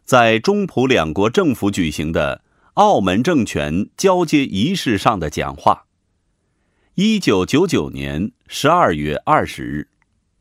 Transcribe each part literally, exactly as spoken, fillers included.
在中葡两国政府举行的澳门政权交接仪式上的讲话。一九九九年十二月二十日。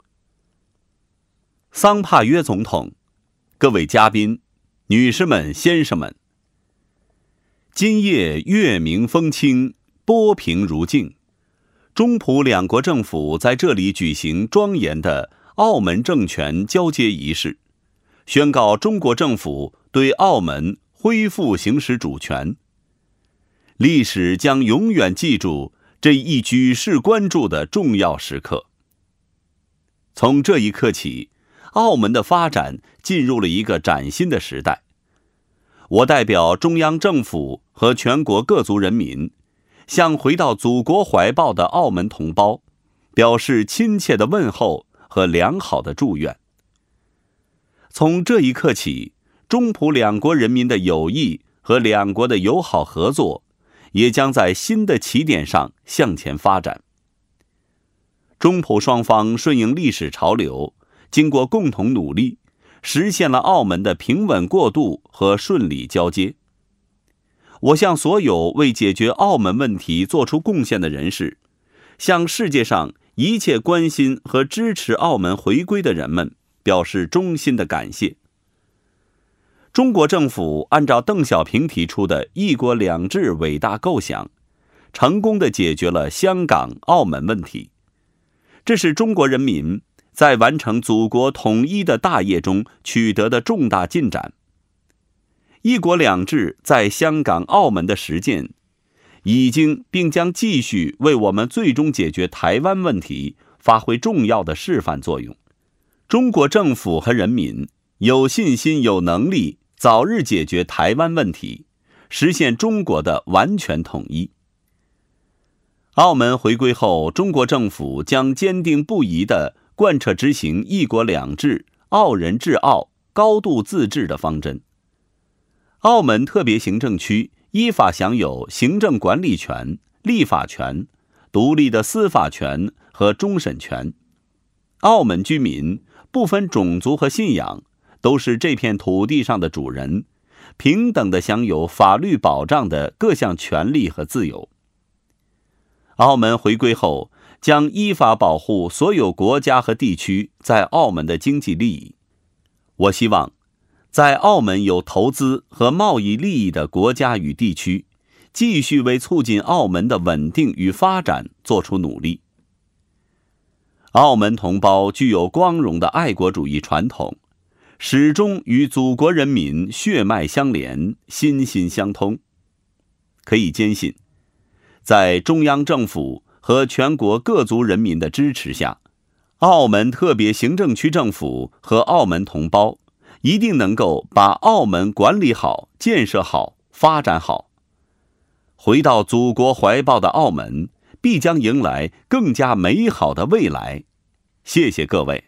桑帕约总统，各位嘉宾，女士们、先生们，今夜月明风清，波平如镜。中葡两国政府在这里举行庄严的澳门政权交接仪式，宣告中国政府对澳门恢复行使主权。历史将永远记住这一举世关注的重要时刻。从这一刻起，澳门的发展进入了一个崭新的时代。我代表中央政府和全国各族人民，向回到祖国怀抱的澳门同胞，表示亲切的问候和良好的祝愿。从这一刻起，中葡两国人民的友谊和两国的友好合作，也将在新的起点上向前发展。中葡双方顺应历史潮流，经过共同努力，实现了澳门的平稳过渡和顺利交接。我向所有为解决澳门问题做出贡献的人士，向世界上一切关心和支持澳门回归的人们表示衷心的感谢。中国政府按照邓小平提出的一国两制伟大构想，成功地解决了香港、澳门问题。这是中国人民在完成祖国统一的大业中取得的重大进展。一国两制在香港、澳门的实践，已经并将继续为我们最终解决台湾问题发挥重要的示范作用。中国政府和人民有信心、有能力早日解决台湾问题，实现中国的完全统一。澳门回归后，中国政府将坚定不移地贯彻执行一国两制、澳人治澳、高度自治的方针。澳门特别行政区依法享有行政管理权、立法权、独立的司法权和终审权。澳门居民不分种族和信仰，都是这片土地上的主人，平等地享有法律保障的各项权利和自由。澳门回归后，将依法保护所有国家和地区在澳门的经济利益。我希望在澳门有投资和贸易利益的国家与地区，继续为促进澳门的稳定与发展做出努力。澳门同胞具有光荣的爱国主义传统，始终与祖国人民血脉相连，心心相通。可以坚信，在中央政府和全国各族人民的支持下，澳门特别行政区政府和澳门同胞一定能够把澳门管理好、建设好、发展好。回到祖国怀抱的澳门，必将迎来更加美好的未来。谢谢各位。